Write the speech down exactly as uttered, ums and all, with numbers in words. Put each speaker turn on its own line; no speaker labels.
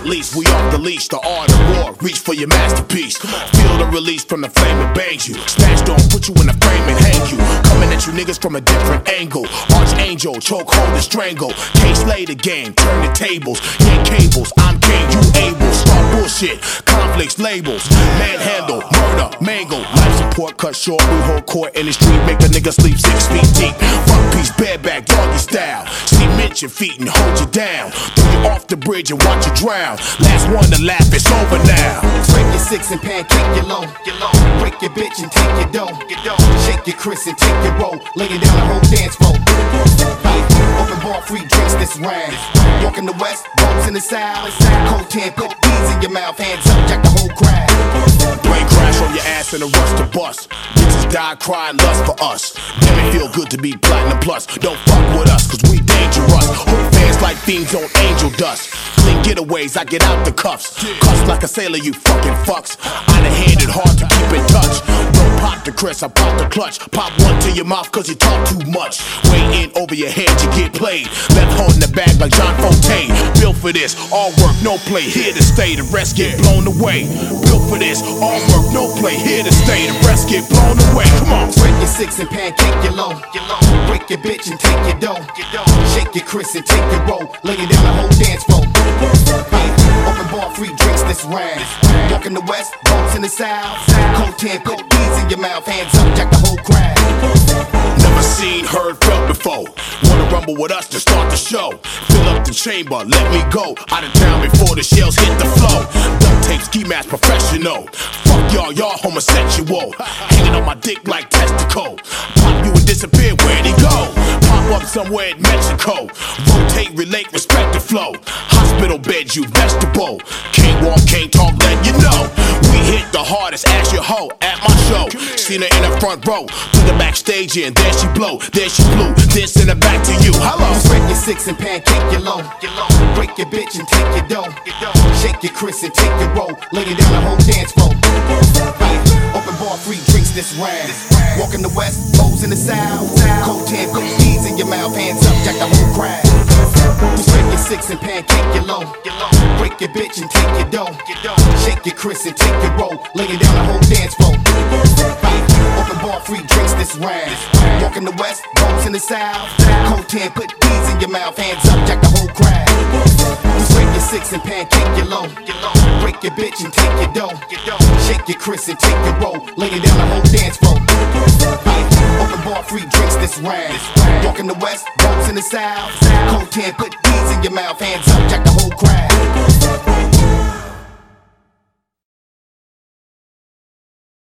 least, we off the leash. The art of war, reach for your masterpiece. Feel the release from the flame that bangs you. Smash don't put you in a frame and hang you. Coming at you niggas from a different angle. Archangel, choke, hold and strangle. Can't slay the game, turn the tables. Yank cables, I'm king, you able. Start bullshit, conflicts, labels. Manhandle, murder, mangle. Life support cut short, we hold court in the street. Make a nigga sleep six feet deep. Front piece, bareback, doggy style. Cement your feet and hold you down. Throw you off the bridge and watch you drown. Last one to laugh, it's over now.
Break your six and pancake your low. Break your bitch and take your dough. Shake your Chris and take your roll. Lay it down the whole dance floor. Open bar, free drinks this round. Walk in the west, boats in the south. Cold tan, put bees in your mouth. Hands up, jack the whole crowd.
Brain crash on your ass in a rush to bust. Bitches die crying lust for us. Damn, it feel good to be platinum plus. Don't fuck with us, cause we dangerous. Hope fans like themes on angel dust. Clean getaways, I get out the cuffs. Cuss like a sailor, you fucking fucks. Out of hand and hard to keep in touch. Don't pop the Chris, I pop the clutch. Pop one to your mouth cause you talk too much. Way in over your head, you get played. Left holding the bag like John Fontaine. Built for this, all work, no play. Here to stay, the rest get blown away. Built for this, all work, no play. Here to stay, the rest get blown away. Come on.
Break your six and pancake your low. Break your bitch and take your dough. Shake your Chris and take your roll. Lay it down the whole dance floor. Open bar, free drinks this round. Walk in the west, boats in the south. Cold tan, put bees in your mouth. Hands up, jack the whole crowd.
Never seen, heard, felt before. Wanna rumble with us to start the show. Fill up the chamber, let me go. Out of town before the shells hit the flow. Duct tape, ski mask, professional. Fuck y'all, y'all homosexual. Hanging on my dick like testicle. Pop you and disappear, where'd he go? Pop up somewhere in Mexico. Rotate, relate, respect the flow. Hospital bed, you vegetable. Can't walk, can't talk, let you know. We hit the hardest, ask your hoe at my show. Seen her in the front row. To the backstage and there she blow. There she blew, then send her back to you. Hello.
Break your six and pancake your low. Break your bitch and take your dough. Shake your Chris and take your roll. Lay it down the whole dance floor. Open bar, free drinks this round. Walk in the west, bows in the south. Cold tan, put bees in your mouth. Hands up, jack the whole crowd. Break your six and pancake your low. Break your bitch and take your dough. Shake your Chris and take your roll. Lay it down the whole dance floor. Open bar, free drinks this round. Walk in the west, boats in the south. Cold tan, put bees in your mouth. Hands up, jack the whole crowd. Break your six and pancake your low. Break your bitch and take your dough. Shake your Chris and take your roll. Lay it down the whole dance floor. Open bar, free drinks this round. Walk in the west, boats in the south. Cold tan, put bees in your mouth. Hands up, jack the